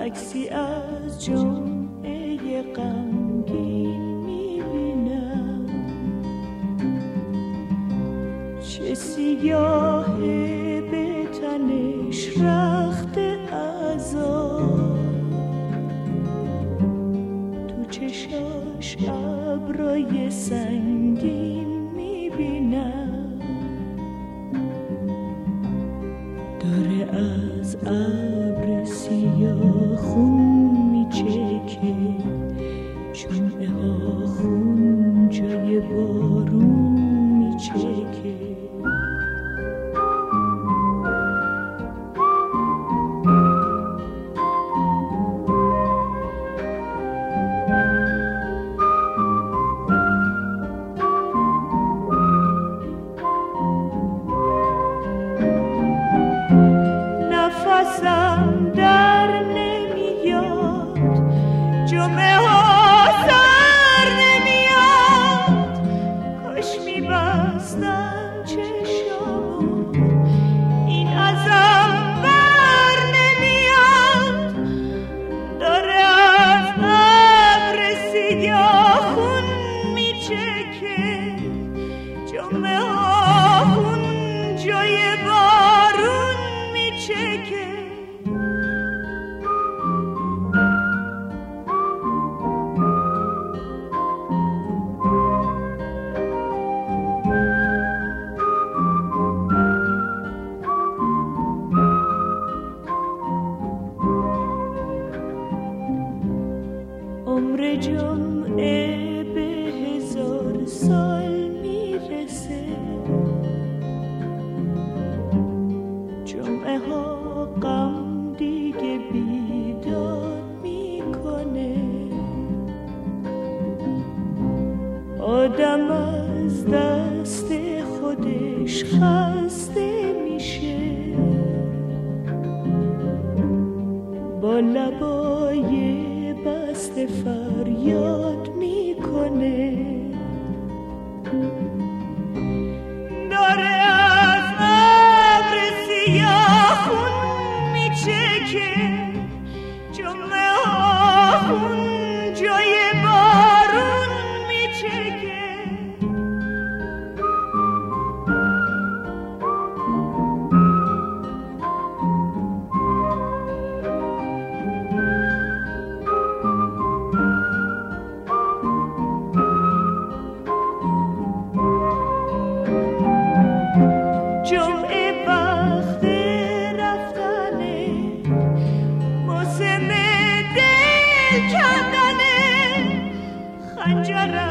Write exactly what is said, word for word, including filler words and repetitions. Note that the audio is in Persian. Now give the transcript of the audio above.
عکسی از جمعه غمگین میبینم، چه سیاهه به تنش رخت عذاب، تو چشاش ابرای سنگین میبینم، داره از ابر سیاه خون میچکه، جمعه ها خون جای بارون میچکه. نفسم در نمیاد، جمعه ها سر نمیاد، کاش میبستم چشامو این ازم بر نمیاد، داره از ابر سیاه خون میچکه، جمعه ها خون جای بارون میچکه. عمر جمعه به هزار سال میرسه، جمعه ها غم دیگه بیداد میکنه، آدم از دست خودش خسته میشه، با لبای بسته فریاد میکنه، داره از ابر سیاه خون میچکه، جمعه ها خون جای بارون میچکه. جمعه وقت رفتنه، موسم دل کندنه، خنجرم